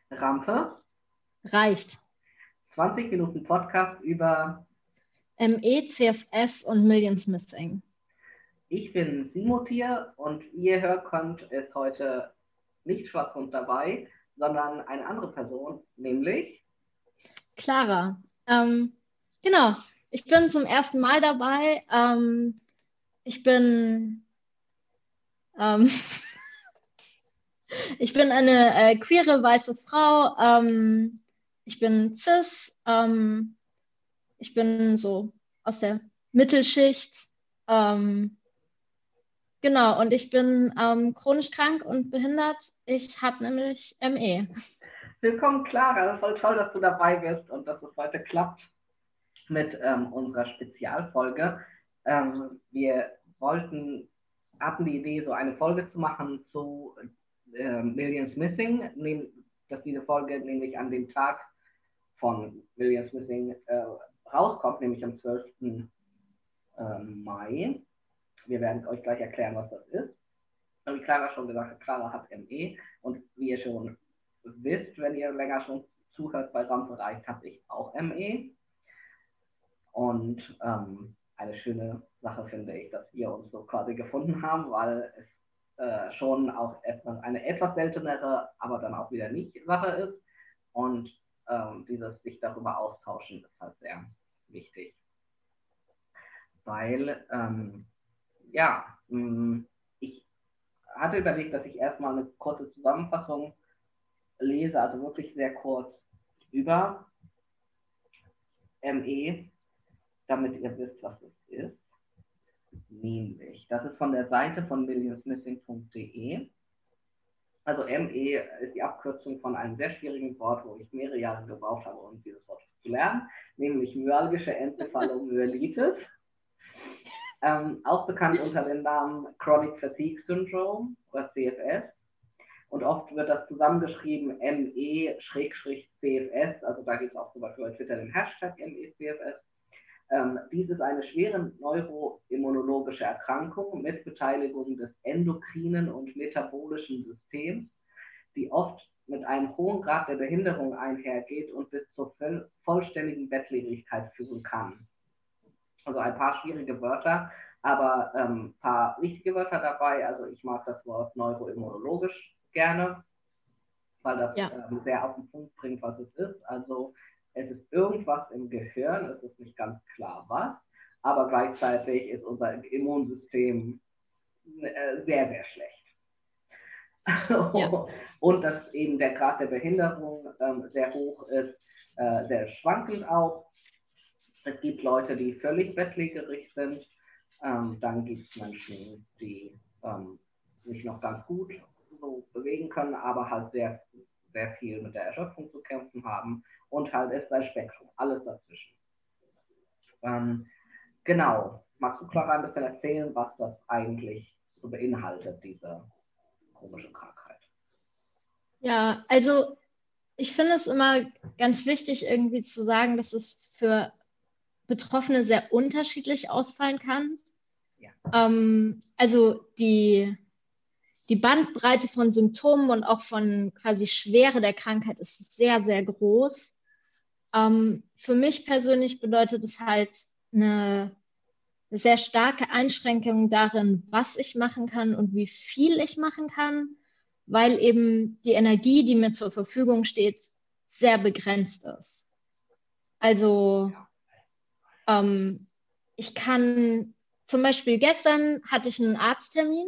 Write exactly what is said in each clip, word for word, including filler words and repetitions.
Rampe, Reicht. zwanzig Minuten Podcast über M E, C F S und Millions Missing. Ich bin Simotier und wie ihr hört könnt, ist heute nicht Schwarzhund dabei, sondern eine andere Person, nämlich Clara. Ähm, genau, ich bin zum ersten Mal dabei. Ähm, ich bin ähm, ich bin eine äh, queere weiße Frau. Ähm, ich bin cis. Ähm, ich bin so aus der Mittelschicht. Ähm, genau, und ich bin ähm, chronisch krank und behindert. Ich habe nämlich M E. Willkommen Clara, voll toll, dass du dabei bist und dass es heute klappt mit ähm, unserer Spezialfolge. Ähm, wir wollten, hatten die Idee, so eine Folge zu machen zu äh, Millions Missing, nehm, dass diese Folge nämlich an dem Tag von Millions Missing äh, rauskommt, nämlich am zwölften Mai. Wir werden euch gleich erklären, was das ist. Und wie Clara schon gesagt hat, Clara hat M E und wie ihr schon wisst, wenn ihr länger schon zuhört bei Rampe reicht, habe ich auch M E. Und ähm, eine schöne Sache finde ich, dass wir uns so quasi gefunden haben, weil es äh, schon auch etwas, eine etwas seltenere, aber dann auch wieder nicht Sache ist. Und ähm, dieses sich darüber austauschen ist halt sehr wichtig. Weil, ähm, ja, mh, ich hatte überlegt, dass ich erstmal eine kurze Zusammenfassung lese, also wirklich sehr kurz über M E, damit ihr wisst, was es ist. Nämlich, das ist von der Seite von millions missing punkt de. Also M E ist die Abkürzung von einem sehr schwierigen Wort, wo ich mehrere Jahre gebraucht habe, um dieses Wort zu lernen, nämlich myalgische Enzephalomyelitis. Ähm, auch bekannt unter dem Namen Chronic Fatigue Syndrome oder C F S. Und oft wird das zusammengeschrieben M E C F S, also da gibt es auch zum Beispiel bei Twitter den Hashtag M E C F S. Ähm, dies ist eine schwere neuroimmunologische Erkrankung mit Beteiligung des endokrinen und metabolischen Systems, die oft mit einem hohen Grad der Behinderung einhergeht und bis zur vollständigen Bettlägerigkeit führen kann. Also ein paar schwierige Wörter, aber ein ähm, paar wichtige Wörter dabei. Also ich mag das Wort neuroimmunologisch gerne, weil das ja. ähm, sehr auf den Punkt bringt, was es ist. Also es ist irgendwas im Gehirn, es ist nicht ganz klar was, aber gleichzeitig ist unser Immunsystem äh, sehr, sehr schlecht. Ja. Und dass eben der Grad der Behinderung ähm, sehr hoch ist, äh, sehr schwankend auch. Es gibt Leute, die völlig bettlägerig sind. Ähm, dann gibt es Menschen, die ähm, sich noch ganz gut so bewegen können, aber halt sehr, sehr viel mit der Erschöpfung zu kämpfen haben. Und halt ist ein Spektrum, alles dazwischen. Ähm, genau. Magst du, Clara, ein bisschen erzählen, was das eigentlich so beinhaltet, diese komische Krankheit? Ja, also ich finde es immer ganz wichtig, irgendwie zu sagen, dass es für Betroffene sehr unterschiedlich ausfallen kann. Ja. Ähm, also die, die Bandbreite von Symptomen und auch von quasi Schwere der Krankheit ist sehr, sehr groß. Ähm, für mich persönlich bedeutet es halt eine, eine sehr starke Einschränkung darin, was ich machen kann und wie viel ich machen kann, weil eben die Energie, die mir zur Verfügung steht, sehr begrenzt ist. Also ähm, ich kann zum Beispiel gestern hatte ich einen Arzttermin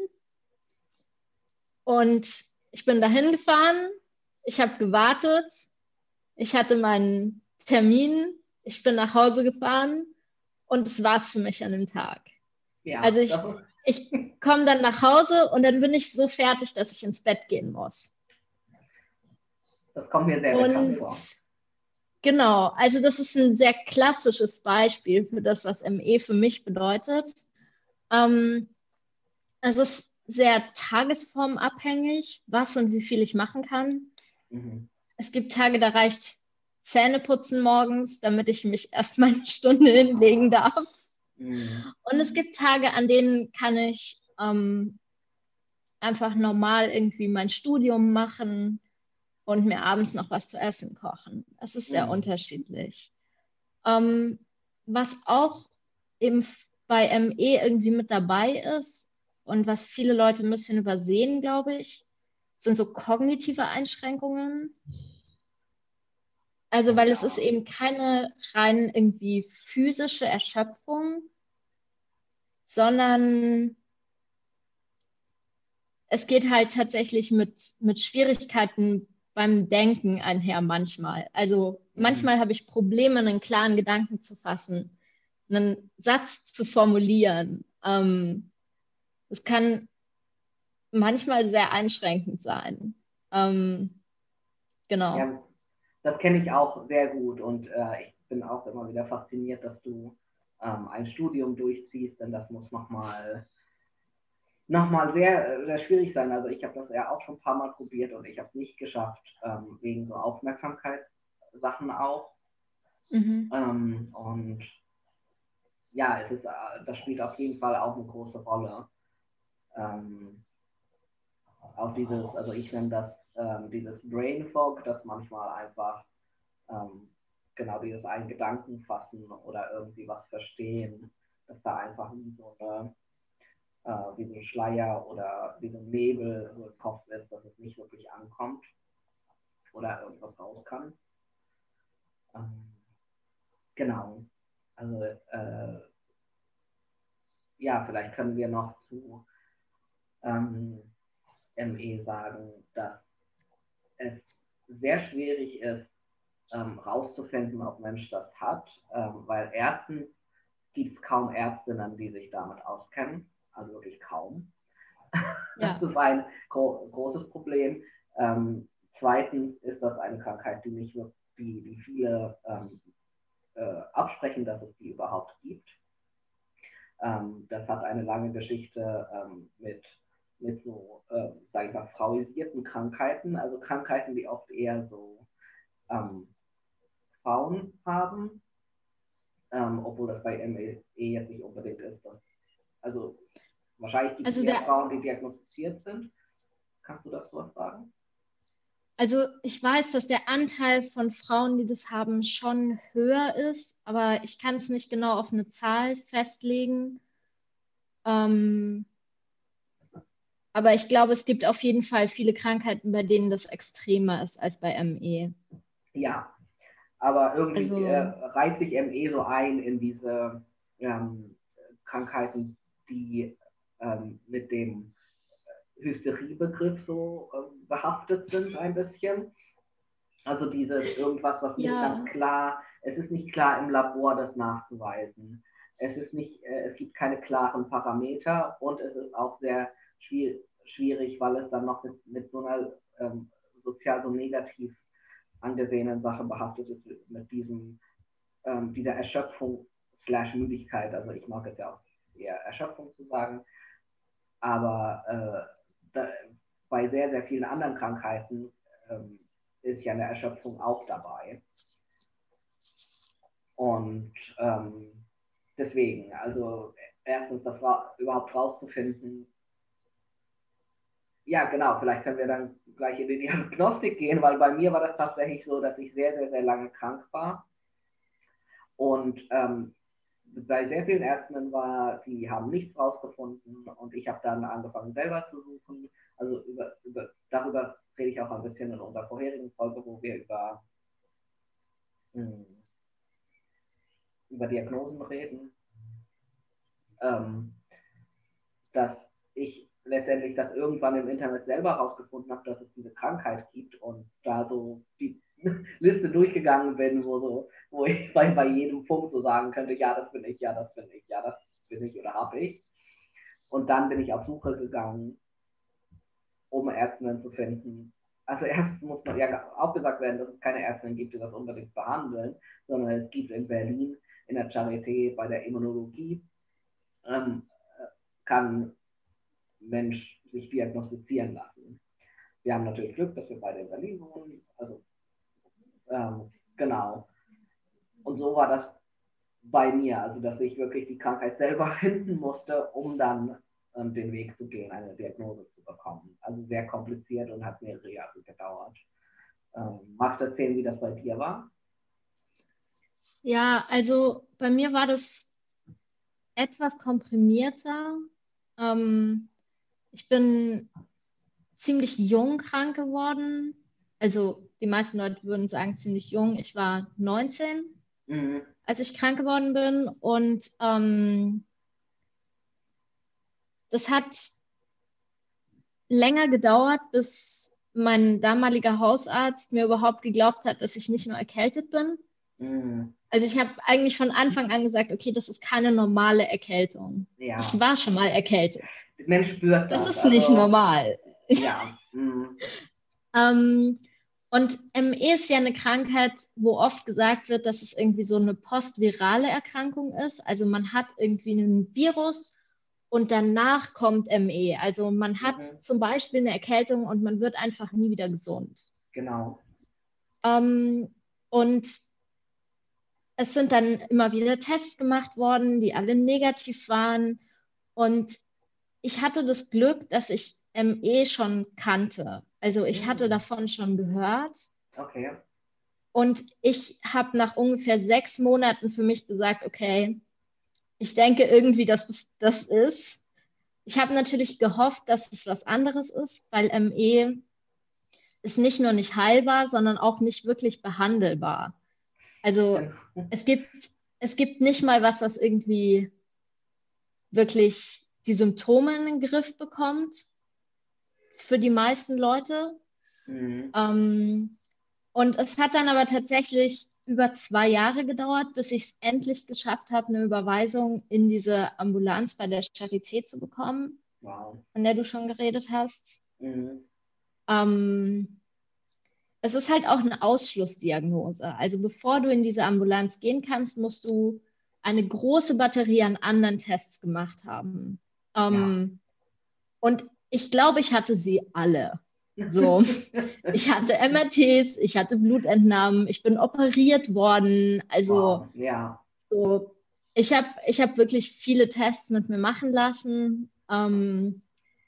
und ich bin dahin gefahren, ich habe gewartet, ich hatte meinen Termin, ich bin nach Hause gefahren und es war's für mich an dem Tag. Ja, also ich, ich komme dann nach Hause und dann bin ich so fertig, dass ich ins Bett gehen muss. Das kommt mir sehr bekannt vor. Genau, also das ist ein sehr klassisches Beispiel für das, was M E für mich bedeutet. Ähm, es ist sehr tagesformabhängig, was und wie viel ich machen kann. Mhm. Es gibt Tage, da reicht Zähneputzen morgens, damit ich mich erstmal eine Stunde hinlegen darf. Mhm. Und es gibt Tage, an denen kann ich ähm, einfach normal irgendwie mein Studium machen und mir abends noch was zu essen kochen. Das ist sehr Mhm. unterschiedlich. Ähm, was auch eben bei M E irgendwie mit dabei ist und was viele Leute ein bisschen übersehen, glaube ich, sind so kognitive Einschränkungen. Also, Oh weil es ist ja. eben keine rein irgendwie physische Erschöpfung, sondern es geht halt tatsächlich mit, mit Schwierigkeiten beim Denken einher manchmal. Also Mhm. manchmal habe ich Probleme, einen klaren Gedanken zu fassen, einen Satz zu formulieren. Ähm, es kann manchmal sehr einschränkend sein. Ähm, genau. Ja, das kenne ich auch sehr gut und äh, ich bin auch immer wieder fasziniert, dass du ähm, ein Studium durchziehst, denn das muss nochmal noch mal sehr, sehr schwierig sein. Also ich habe das ja auch schon ein paar Mal probiert und ich habe es nicht geschafft, ähm, wegen so Aufmerksamkeitssachen auch. Mhm. Ähm, und ja, es ist, äh, das spielt auf jeden Fall auch eine große Rolle. Ähm, auch dieses, also ich nenne das ähm, dieses Brain Fog, das manchmal einfach ähm, genau dieses einen Gedanken fassen oder irgendwie was verstehen, dass da einfach wie so eine, äh, wie so ein Schleier oder wie so ein Nebel so im Kopf ist, dass es nicht wirklich ankommt oder irgendwas raus kann. Ähm, genau. Also äh, ja, vielleicht können wir noch zu ähm, M E sagen, dass es sehr schwierig ist, ähm, rauszufinden, ob Mensch das hat, ähm, weil erstens gibt es kaum Ärztinnen, die sich damit auskennen, also wirklich kaum. Das Ja. ist ein gro großes Problem. Ähm, zweitens ist das eine Krankheit, die nicht nur die, die viele ähm, äh, absprechen, dass es die überhaupt gibt. Ähm, das hat eine lange Geschichte ähm, mit, mit so, äh, sag ich mal, frauisierten Krankheiten, also Krankheiten, die oft eher so ähm, Frauen haben, ähm, obwohl das bei M E jetzt nicht unbedingt ist. Dass, also wahrscheinlich gibt es Also mehr der, Frauen, die diagnostiziert sind. Kannst du dazu was sagen? also ich weiß, dass der Anteil von Frauen, die das haben, schon höher ist, aber ich kann es nicht genau auf eine Zahl festlegen. Ähm, aber ich glaube, es gibt auf jeden Fall viele Krankheiten, bei denen das extremer ist als bei M E. Ja, aber irgendwie äh, Also reiht sich M E so ein in diese ähm, Krankheiten, die ähm, mit dem Hysteriebegriff so äh, behaftet sind ein bisschen. Also dieses irgendwas, was nicht ganz ja, klar, es ist nicht klar im Labor, das nachzuweisen. Es ist nicht, äh, es gibt keine klaren Parameter und es ist auch sehr schwierig, schwierig weil es dann noch mit, mit so einer ähm, sozial so negativ angesehenen Sache behaftet ist, mit diesem, ähm, dieser Erschöpfung slash Müdigkeit. Also ich mag es ja auch eher Erschöpfung zu sagen, aber äh, da, bei sehr, sehr vielen anderen Krankheiten ähm, ist ja eine Erschöpfung auch dabei. Und ähm, deswegen, also erstens das ra überhaupt rauszufinden, ja genau, vielleicht können wir dann gleich in die Diagnostik gehen, weil bei mir war das tatsächlich so, dass ich sehr, sehr, sehr lange krank war und ähm, bei sehr vielen Ärztinnen war, die haben nichts rausgefunden und ich habe dann angefangen selber zu suchen. Also über, über, darüber rede ich auch ein bisschen in unserer vorherigen Folge, wo wir über, mh, über Diagnosen reden. Ähm, dass ich letztendlich das irgendwann im Internet selber herausgefunden habe, dass es diese Krankheit gibt und da so die Liste durchgegangen bin, wo, so, wo ich bei, bei jedem Punkt so sagen könnte, ja, das bin ich, ja, das bin ich, ja, das bin ich oder habe ich. Und dann bin ich auf Suche gegangen, um Ärztinnen zu finden. Also erst muss man ja auch gesagt werden, dass es keine Ärztinnen gibt, die das unbedingt behandeln, sondern es gibt in Berlin in der Charité bei der Immunologie, ähm, kann Mensch sich diagnostizieren lassen. Wir haben natürlich Glück, dass wir beide in Berlin wohnen, also ähm, genau. Und so war das bei mir, also dass ich wirklich die Krankheit selber finden musste, um dann ähm, den Weg zu gehen, eine Diagnose zu bekommen. Also sehr kompliziert und hat mehrere Jahre gedauert. Ähm, magst du erzählen, wie das bei dir war? Ja, also bei mir war das etwas komprimierter. Ähm, ich bin ziemlich jung krank geworden. Also die meisten Leute würden sagen ziemlich jung. Ich war neunzehn, Mhm. als ich krank geworden bin. Und ähm, das hat länger gedauert, bis mein damaliger Hausarzt mir überhaupt geglaubt hat, dass ich nicht nur erkältet bin. Mhm. Also ich habe eigentlich von Anfang an gesagt, okay, das ist keine normale Erkältung. Ich Ja, war schon mal erkältet. der Mensch spürt Das das. ist nicht Also, normal. ja. Mhm. Ähm, und M E ist ja eine Krankheit, wo oft gesagt wird, dass es irgendwie so eine postvirale Erkrankung ist. Also man hat irgendwie einen Virus und danach kommt M E. Also man hat Mhm. zum Beispiel eine Erkältung und man wird einfach nie wieder gesund. Genau. Ähm, und es sind dann immer wieder Tests gemacht worden, die alle negativ waren. Und ich hatte das Glück, dass ich M E schon kannte. Also ich hatte Mhm. davon schon gehört. Okay. Und ich habe nach ungefähr sechs Monaten für mich gesagt, okay, ich denke irgendwie, dass das das ist. Ich habe natürlich gehofft, dass es was anderes ist, weil M E ist nicht nur nicht heilbar, sondern auch nicht wirklich behandelbar. Also Genau. es gibt, es gibt nicht mal was, was irgendwie wirklich die Symptome in den Griff bekommt für die meisten Leute. Mhm. Ähm, und es hat dann aber tatsächlich über zwei Jahre gedauert, bis ich es endlich geschafft habe, eine Überweisung in diese Ambulanz bei der Charité zu bekommen, Wow. von der du schon geredet hast. Mhm. Ähm, Es ist halt auch eine Ausschlussdiagnose. Also bevor du in diese Ambulanz gehen kannst, musst du eine große Batterie an anderen Tests gemacht haben. Ja. Ähm, und ich glaube, ich hatte sie alle. So, ich hatte M R Ts, ich hatte Blutentnahmen, ich bin operiert worden. Also Wow. Ja. so, ich habe ich hab wirklich viele Tests mit mir machen lassen. Ähm,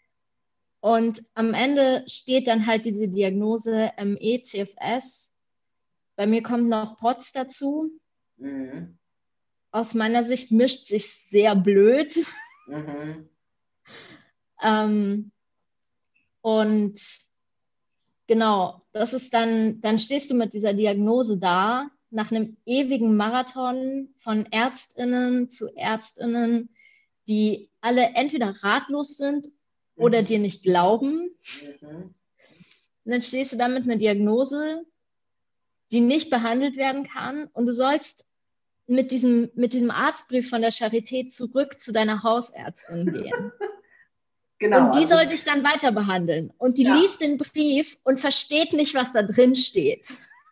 und am Ende steht dann halt diese Diagnose M E C F S. Bei mir kommt noch P O T S dazu. Mhm. Aus meiner Sicht mischt sich sehr blöd. Mhm. Ähm, und genau, das ist dann, dann stehst du mit dieser Diagnose da, nach einem ewigen Marathon von ÄrztInnen zu ÄrztInnen, die alle entweder ratlos sind oder dir Mhm. nicht glauben. Mhm. Und dann stehst du da mit einer Diagnose, die nicht behandelt werden kann, und du sollst mit diesem, mit diesem Arztbrief von der Charité zurück zu deiner Hausärztin gehen. Genau, Und die also soll dich dann weiter behandeln. Und die ja, liest den Brief und versteht nicht, was da drin steht.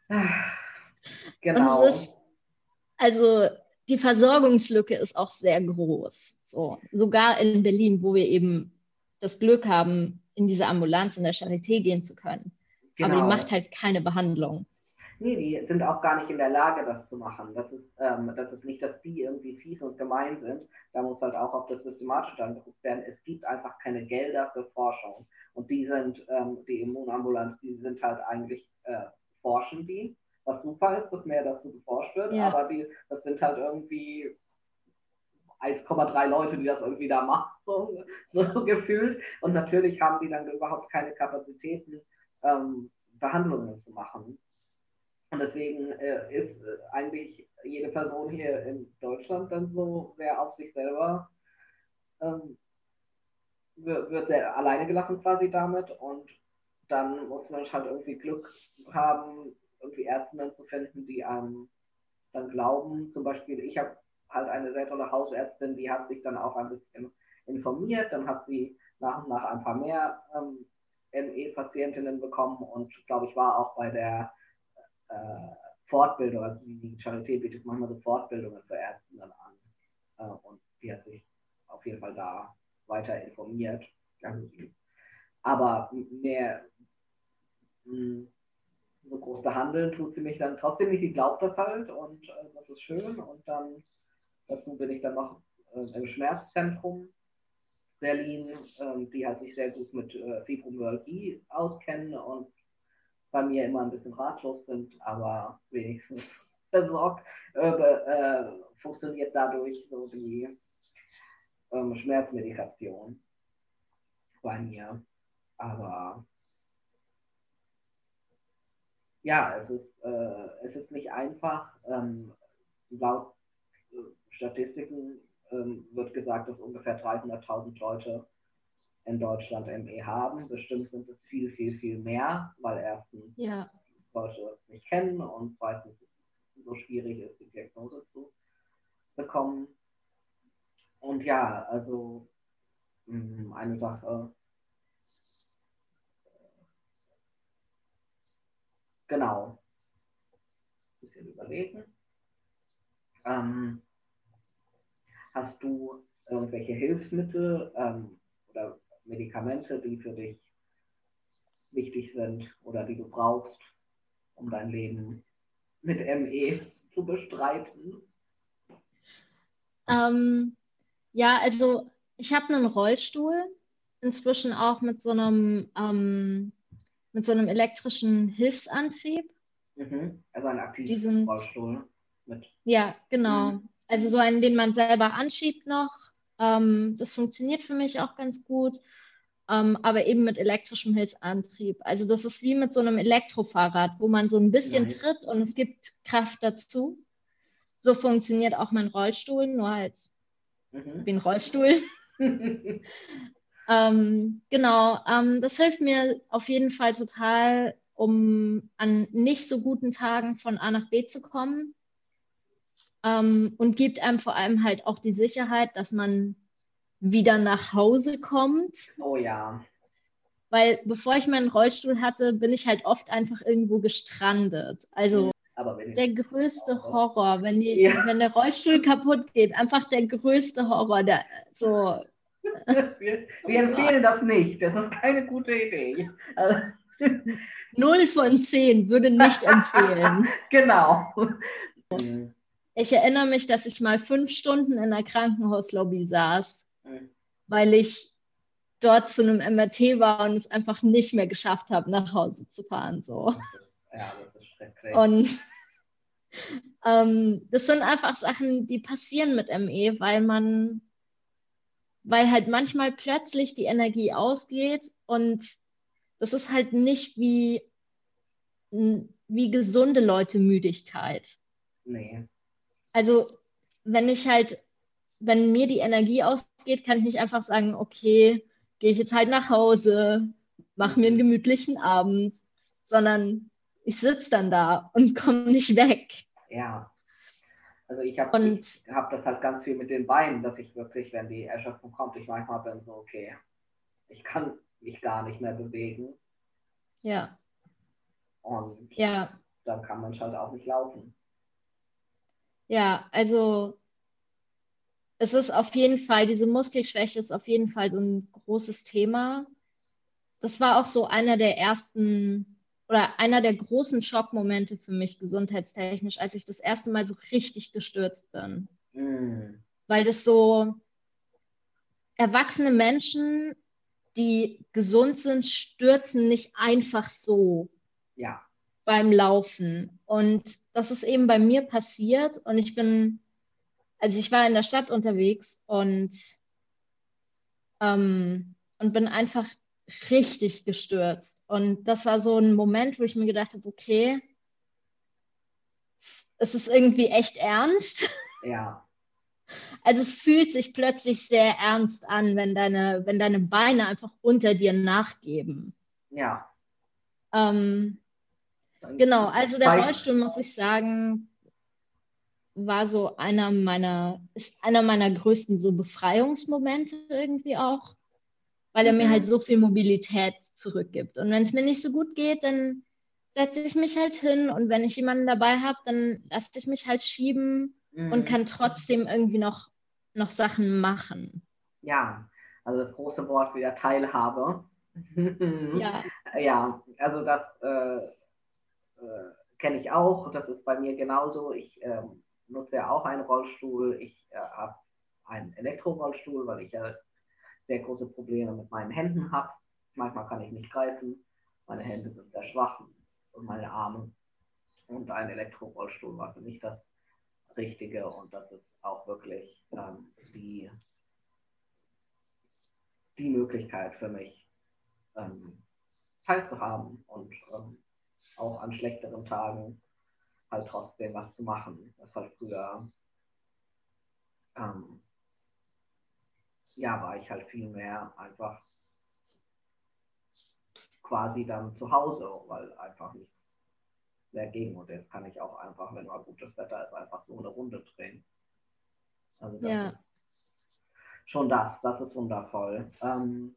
Und es ist, genau, also die Versorgungslücke ist auch sehr groß. So, sogar in Berlin, wo wir eben das Glück haben, in diese Ambulanz in der Charité gehen zu können. Aber die macht genau. halt keine Behandlung. Nee, die sind auch gar nicht in der Lage, das zu machen. Das ist, ähm, das ist nicht, dass die irgendwie fies und gemein sind. Da muss halt auch auf das Systematische angeguckt werden. Es gibt einfach keine Gelder für Forschung. Und die sind, ähm, die Immunambulanz, die sind halt eigentlich, äh, forschen die, was super ist, dass mehr dazu geforscht wird, Ja, aber die, das sind halt irgendwie eins Komma drei Leute, die das irgendwie da machen, so, so gefühlt. Und natürlich haben die dann überhaupt keine Kapazitäten, ähm, Behandlungen zu machen. Und deswegen äh, ist äh, eigentlich jede Person hier in Deutschland dann so sehr auf sich selber, ähm, wird, wird sehr alleine gelassen quasi damit. Und dann muss man halt irgendwie Glück haben, irgendwie Ärzte dann zu finden, die einem dann glauben. Zum Beispiel, ich habe halt eine sehr tolle Hausärztin, die hat sich dann auch ein bisschen informiert. Dann hat sie nach und nach ein paar mehr ähm, M E-Patientinnen bekommen und glaube ich war auch bei der äh, Fortbildung, also die Charité bietet manchmal so Fortbildungen für Ärzte dann an. Äh, und die hat sich auf jeden Fall da weiter informiert. Also, aber mehr mh, so groß behandeln tut sie mich dann trotzdem nicht. Sie glaubt das halt und äh, das ist schön. Und dann dazu bin ich dann noch äh, im Schmerzzentrum Berlin, äh, die halt sich sehr gut mit äh, Fibromyalgie auskennen und bei mir immer ein bisschen ratlos sind, aber wenigstens versorgt, äh, äh, funktioniert dadurch so die ähm, Schmerzmedikation bei mir. Aber ja, es ist, äh, es ist nicht einfach. Ähm, laut äh, Statistiken ähm, wird gesagt, dass ungefähr dreihunderttausend Leute in Deutschland M E haben. Bestimmt sind es viel, viel, viel mehr, weil erstens Ja. Leute es nicht kennen und zweitens so schwierig ist, die Diagnose zu bekommen. Und ja, also mh, eine Sache, genau, ein bisschen überlegen. Ähm, hast du irgendwelche Hilfsmittel ähm, oder Medikamente, die für dich wichtig sind oder die du brauchst, um dein Leben mit M E zu bestreiten? Ähm, ja, also ich habe einen Rollstuhl, inzwischen auch mit so einem, ähm, mit so einem elektrischen Hilfsantrieb. Mhm. Also ein Die sind, Aktivrollstuhl mit. ja, genau. Mhm. Also so einen, den man selber anschiebt noch. Ähm, das funktioniert für mich auch ganz gut. Ähm, aber eben mit elektrischem Hilfsantrieb. Also das ist wie mit so einem Elektrofahrrad, wo man so ein bisschen Nice. tritt und es gibt Kraft dazu. So funktioniert auch mein Rollstuhl, nur halt Mhm. wie ein Rollstuhl. Ähm, genau, ähm, das hilft mir auf jeden Fall total, um an nicht so guten Tagen von A nach B zu kommen. Ähm, und gibt einem vor allem halt auch die Sicherheit, dass man wieder nach Hause kommt. Oh ja. Weil bevor ich meinen Rollstuhl hatte, bin ich halt oft einfach irgendwo gestrandet. Also Aber wenn der ich größte auch, Horror, wenn, die, ja. wenn der Rollstuhl kaputt geht, einfach der größte Horror. Der, so, wir, oh wir empfehlen Gott. das nicht. Das ist keine gute Idee. Also, Null von zehn würde nicht empfehlen. genau. Ich erinnere mich, dass ich mal fünf Stunden in der Krankenhauslobby saß, Mhm. weil ich dort zu einem M R T war und es einfach nicht mehr geschafft habe, nach Hause zu fahren. So. Ja, das ist schrecklich. Und ähm, das sind einfach Sachen, die passieren mit M E, weil man, weil halt manchmal plötzlich die Energie ausgeht und das ist halt nicht wie, wie gesunde Leute Müdigkeit. Nee. Also wenn ich halt, wenn mir die Energie ausgeht, kann ich nicht einfach sagen, okay, gehe ich jetzt halt nach Hause, mache mir einen Mhm. gemütlichen Abend, sondern ich sitze dann da und komme nicht weg. Ja. Also ich habe Und ich hab das halt ganz viel mit den Beinen, dass ich wirklich, wenn die Erschöpfung kommt, ich manchmal bin so, okay, ich kann mich gar nicht mehr bewegen. ja, Und ja, dann kann man halt auch nicht laufen. ja, also es ist auf jeden Fall, diese Muskelschwäche ist auf jeden Fall so ein großes Thema. Das war auch so einer der ersten oder einer der großen Schockmomente für mich gesundheitstechnisch, als ich das erste Mal so richtig gestürzt bin. Mm. Weil das so erwachsene Menschen, die gesund sind, stürzen nicht einfach so Ja. beim Laufen. Und das ist eben bei mir passiert und ich bin, also ich war in der Stadt unterwegs und, ähm, und bin einfach richtig gestürzt. Und das war so ein Moment, wo ich mir gedacht habe, okay, es ist irgendwie echt ernst. Ja. Also es fühlt sich plötzlich sehr ernst an, wenn deine, wenn deine Beine einfach unter dir nachgeben. Ja. Ähm, Dann genau, also der zeigt, Rollstuhl, muss ich sagen, war so einer meiner, ist einer meiner größten so Befreiungsmomente irgendwie auch, weil er mir halt mhm. so viel Mobilität zurückgibt. Und wenn es mir nicht so gut geht, dann setze ich mich halt hin und wenn ich jemanden dabei habe, dann lasse ich mich halt schieben und Mhm. kann trotzdem irgendwie noch, noch Sachen machen. Ja, also das große Wort wieder Teilhabe. Ja, Ja, also das äh, äh, kenne ich auch. Das ist bei mir genauso. Ich ähm, nutze ja auch einen Rollstuhl. Ich äh, habe einen Elektrorollstuhl, weil ich ja sehr große Probleme mit meinen Händen habe. Manchmal kann ich nicht greifen. Meine Hände sind sehr schwach. und meine Arme. Und ein Elektrorollstuhl war für mich das Richtige und das ist auch wirklich ähm, die, die Möglichkeit für mich, ähm, teilzuhaben und ähm, auch an schlechteren Tagen halt trotzdem was zu machen. Das halt früher, ähm, ja, war ich halt viel mehr einfach quasi dann zu Hause, weil einfach nichts mehr ging. Und jetzt kann ich auch einfach, wenn mal gutes Wetter ist, einfach so eine Runde drehen. Also das Ja. ist schon das, das ist wundervoll. Ähm,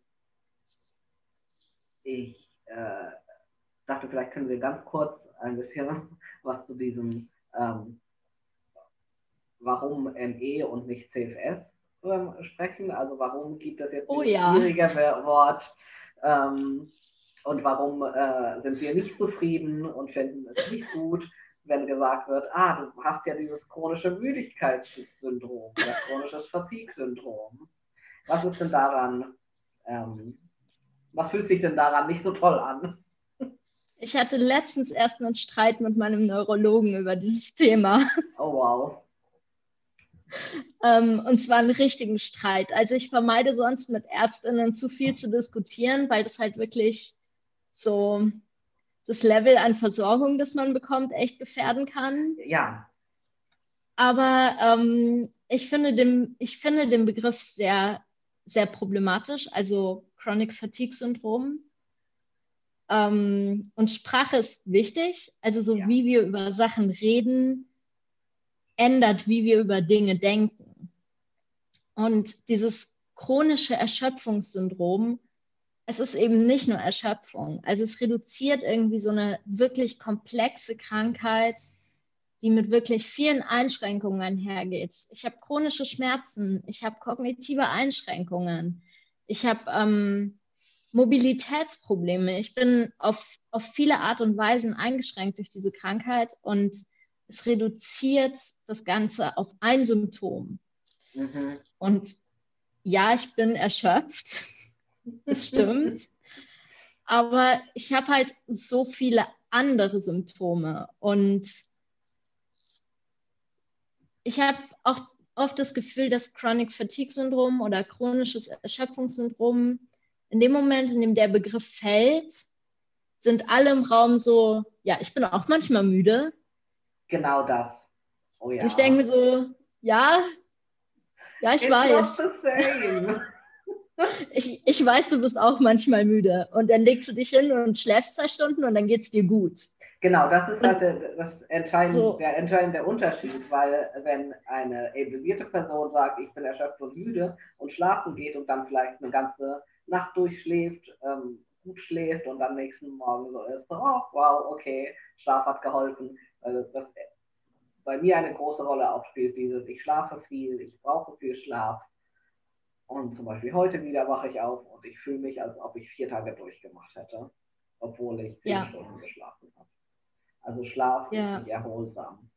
ich äh, dachte, vielleicht können wir ganz kurz ein bisschen was zu diesem ähm, warum M E und nicht C F S ähm, sprechen. Also warum gibt es jetzt Oh dieses ja. schwierige Wort ähm, und warum äh, sind wir nicht zufrieden und finden es nicht gut, wenn gesagt wird, ah, du hast ja dieses chronische Müdigkeitssyndrom oder chronisches Fatigue-Syndrom. Was ist denn daran, ähm, was fühlt sich denn daran nicht so toll an? Ich hatte letztens erst einen Streit mit meinem Neurologen über dieses Thema. Oh wow. Ähm, und zwar einen richtigen Streit. Also ich vermeide sonst mit ÄrztInnen zu viel zu diskutieren, weil das halt wirklich so das Level an Versorgung, das man bekommt, echt gefährden kann. Ja. Aber ähm, ich finde den, ich finde den Begriff sehr, sehr problematisch, also Chronic Fatigue Syndrom. Ähm, und Sprache ist wichtig, also so Ja. wie wir über Sachen reden, ändert, wie wir über Dinge denken. Und dieses chronische Erschöpfungssyndrom, es ist eben nicht nur Erschöpfung. Also es reduziert irgendwie so eine wirklich komplexe Krankheit, die mit wirklich vielen Einschränkungen einhergeht. Ich habe chronische Schmerzen, ich habe kognitive Einschränkungen, ich habe ähm, Mobilitätsprobleme. Ich bin auf, auf viele Art und Weisen eingeschränkt durch diese Krankheit und es reduziert das Ganze auf ein Symptom. Mhm. Und ja, ich bin erschöpft, das stimmt, aber ich habe halt so viele andere Symptome und ich habe auch oft das Gefühl, dass Chronic Fatigue Syndrom oder chronisches Erschöpfungssyndrom in dem Moment, in dem der Begriff fällt, sind alle im Raum so, ja, ich bin auch manchmal müde. Genau das. Oh ja. Und ich denke mir so, ja, ja, ich It's weiß. not the same. Ich, ich weiß, du bist auch manchmal müde. Und dann legst du dich hin und schläfst zwei Stunden und dann geht es dir gut. Genau, das ist halt der, das entscheidende, So. der entscheidende Unterschied, weil wenn eine ableisierte Person sagt, ich bin erschöpft und müde und schlafen geht und dann vielleicht eine ganze Nacht durchschläft, ähm, gut schläft und dann nächsten Morgen so ist, oh wow, okay, Schlaf hat geholfen. Also das bei mir eine große Rolle auch spielt, dieses, ich schlafe viel, ich brauche viel Schlaf. Und zum Beispiel heute wieder wache ich auf und ich fühle mich, als ob ich vier Tage durchgemacht hätte, obwohl ich zehn Ja. Stunden geschlafen habe. Also Schlaf Ja. ist nicht erholsam.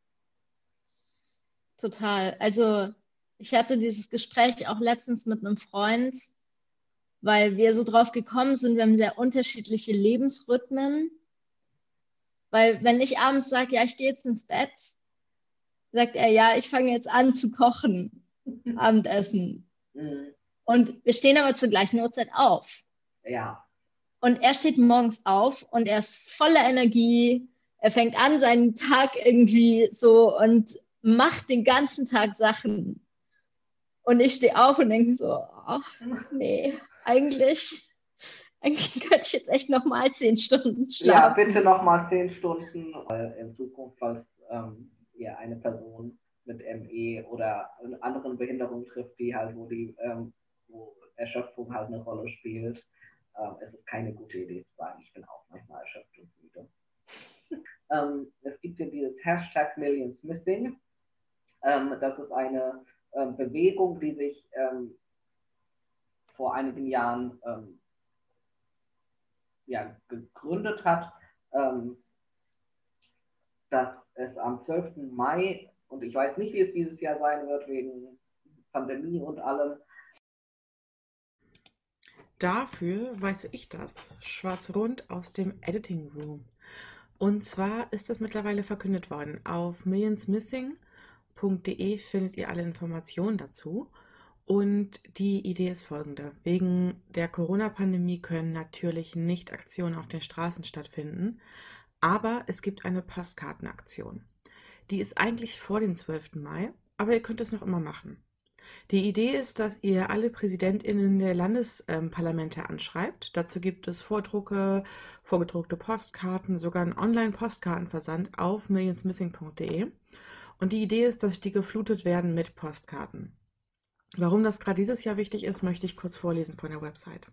Total. Also ich hatte dieses Gespräch auch letztens mit einem Freund, weil wir so drauf gekommen sind, wir haben sehr unterschiedliche Lebensrhythmen. Weil wenn ich abends sage, ja, ich gehe jetzt ins Bett, sagt er, ja, ich fange jetzt an zu kochen, Abendessen. Mhm. Und wir stehen aber zur gleichen Uhrzeit auf. Ja. Und er steht morgens auf und er ist voller Energie. Er fängt an, seinen Tag irgendwie so und macht den ganzen Tag Sachen. Und ich stehe auf und denke so, ach, nee, eigentlich, eigentlich könnte ich jetzt echt nochmal zehn Stunden schlafen. Ja, bitte nochmal zehn Stunden. In Zukunft, falls ähm, ihr eine Person mit M E oder einer anderen Behinderung trifft, die halt, wo die ähm, wo Erschöpfung halt eine Rolle spielt, ähm, es ist keine gute Idee zu sagen, ich bin auch manchmal erschöpft und müde. ähm, es gibt ja dieses Hashtag Millions Missing. Ähm, das ist eine ähm, Bewegung, die sich ähm, vor einigen Jahren ähm, ja, gegründet hat, ähm, dass es am zwölften Mai, und ich weiß nicht, wie es dieses Jahr sein wird, wegen Pandemie und allem. Dafür weiß ich das. Schwarz-Rund aus dem Editing Room. Und zwar ist das mittlerweile verkündet worden. Auf millions missing punkt de findet ihr alle Informationen dazu. Und die Idee ist folgende. Wegen der Corona-Pandemie können natürlich nicht Aktionen auf den Straßen stattfinden, aber es gibt eine Postkartenaktion. Die ist eigentlich vor dem zwölften Mai, aber ihr könnt es noch immer machen. Die Idee ist, dass ihr alle PräsidentInnen der Landesparlamente anschreibt. Dazu gibt es Vordrucke, vorgedruckte Postkarten, sogar einen Online-Postkartenversand auf millions missing punkt de. Und die Idee ist, dass die geflutet werden mit Postkarten. Warum das gerade dieses Jahr wichtig ist, möchte ich kurz vorlesen von der Website.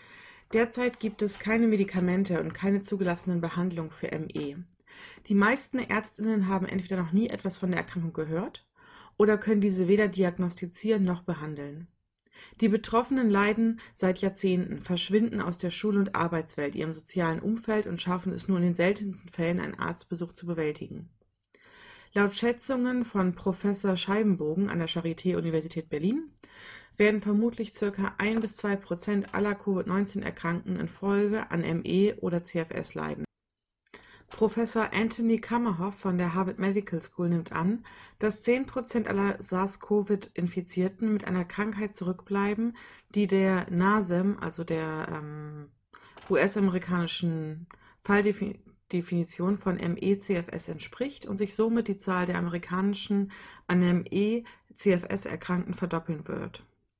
Derzeit gibt es keine Medikamente und keine zugelassenen Behandlungen für M E. Die meisten ÄrztInnen haben entweder noch nie etwas von der Erkrankung gehört oder können diese weder diagnostizieren noch behandeln. Die Betroffenen leiden seit Jahrzehnten, verschwinden aus der Schul- und Arbeitswelt, ihrem sozialen Umfeld und schaffen es nur in den seltensten Fällen, einen Arztbesuch zu bewältigen. Laut Schätzungen von Professor Scheibenbogen an der Charité-Universität Berlin werden vermutlich ca. ein bis zwei Prozent aller Covid neunzehn Erkrankten in Folge an M E oder C F S leiden. Professor Anthony Kammerhoff von der Harvard Medical School nimmt an, dass zehn Prozent aller SARS-Covid-Infizierten mit einer Krankheit zurückbleiben, die der NASEM, also der ähm, U S-amerikanischen Falldefinition von M E C F S entspricht und sich somit die Zahl der amerikanischen an M E C F S-Erkrankten verdoppeln wird.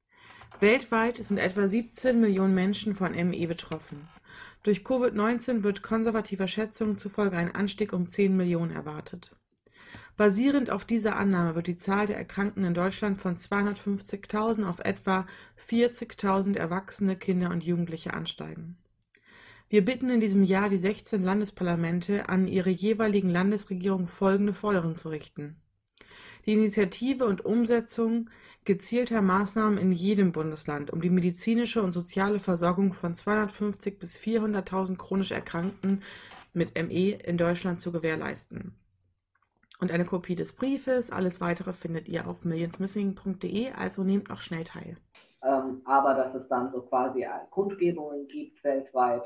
Weltweit sind etwa siebzehn Millionen Menschen von M E betroffen. Durch Covid neunzehn wird konservativer Schätzungen zufolge ein Anstieg um zehn Millionen erwartet. Basierend auf dieser Annahme wird die Zahl der Erkrankten in Deutschland von zweihundertfünfzigtausend auf etwa vierzigtausend Erwachsene, Kinder und Jugendliche ansteigen. Wir bitten in diesem Jahr die sechzehn Landesparlamente an ihre jeweiligen Landesregierungen folgende Forderungen zu richten. Die Initiative und Umsetzung gezielter Maßnahmen in jedem Bundesland, um die medizinische und soziale Versorgung von zweihundertfünfzig bis vierhunderttausend chronisch Erkrankten mit M E in Deutschland zu gewährleisten. Und eine Kopie des Briefes, alles weitere findet ihr auf millions missing punkt de, also nehmt noch schnell teil. Ähm, aber dass es dann so quasi Kundgebungen gibt weltweit,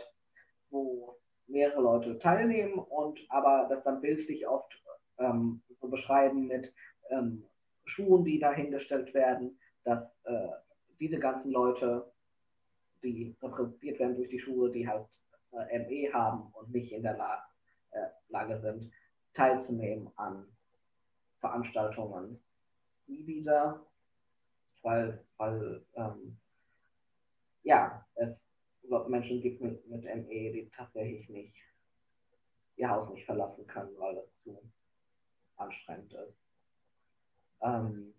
wo mehrere Leute teilnehmen und aber das dann bildlich oft ähm, so beschreiben mit ähm, Schuhen, die dahingestellt werden, dass äh, diese ganzen Leute, die repräsentiert werden durch die Schuhe, die halt äh, M E haben und nicht in der La- äh, Lage sind, teilzunehmen an Veranstaltungen wie dieser, weil, weil ähm, ja, es Menschen gibt mit, mit M E, die tatsächlich nicht ihr Haus nicht verlassen können, weil es zu anstrengend ist. Ähm,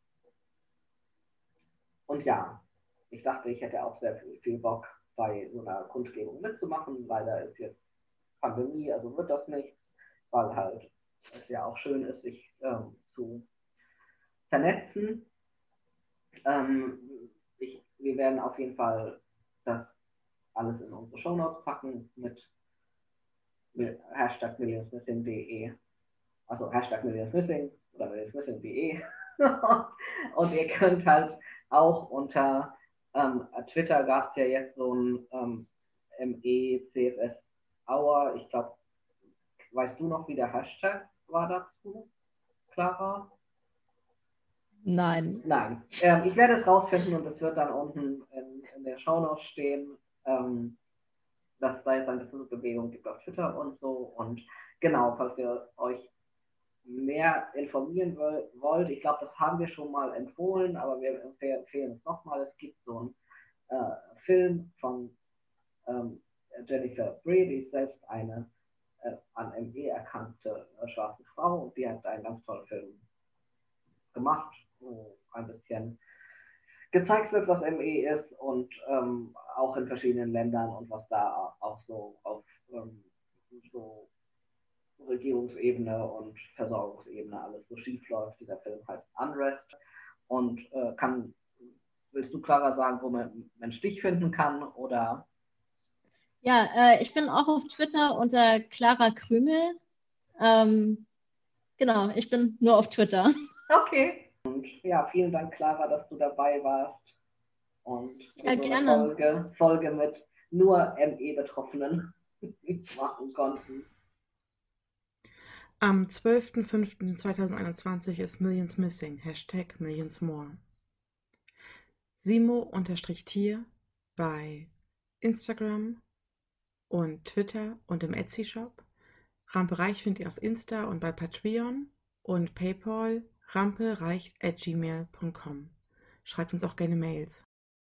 und ja, ich dachte, ich hätte auch sehr viel, viel Bock, bei so einer Kundgebung mitzumachen. Leider ist jetzt Pandemie, also wird das nicht, weil halt es ja auch schön ist, sich ähm, zu vernetzen. Ähm, ich, wir werden auf jeden Fall das alles in unsere Shownotes packen mit, mit Hashtag millions missing punkt de, also Hashtag millionsmissing oder millionsmissing punkt de. Und ihr könnt halt auch unter ähm, Twitter gab es ja jetzt so ein ähm, M E C F S Hour. Ich glaube, weißt du noch, wie der Hashtag war dazu, Clara? Nein. Nein. Ähm, ich werde es rausfinden und es wird dann unten in, in der Shownotes stehen, ähm, dass es da jetzt eine Bewegung gibt auf Twitter und so. Und genau, falls ihr euch mehr informieren wollt, ich glaube, das haben wir schon mal empfohlen, aber wir empfehlen es nochmal. Es gibt so einen äh, Film von ähm, Jennifer Bree, die ist selbst eine äh, an M E erkrankte äh, schwarze Frau und die hat einen ganz tollen Film gemacht, wo ein bisschen gezeigt wird, was M E ist und ähm, auch in verschiedenen Ländern und was da auch so auf ähm, so Regierungsebene und Versorgungsebene alles so schief läuft. Dieser Film heißt Unrest und äh, kann, willst du Clara sagen, wo man, man dich finden kann oder? Ja, äh, ich bin auch auf Twitter unter Clara Krümel. Ähm, genau, ich bin nur auf Twitter. Okay. Und ja, vielen Dank, Clara, dass du dabei warst und ja, so gerne. eine Folge, Folge mit nur M E-Betroffenen machen konnten. Am zwölften fünften zweitausendeinundzwanzig ist Millions Missing, Hashtag Millions More. Simo-Tier bei Instagram und Twitter und im Etsy-Shop. Rampe Reich findet ihr auf Insta und bei Patreon und PayPal rampereich at gmail punkt com. Schreibt uns auch gerne Mails.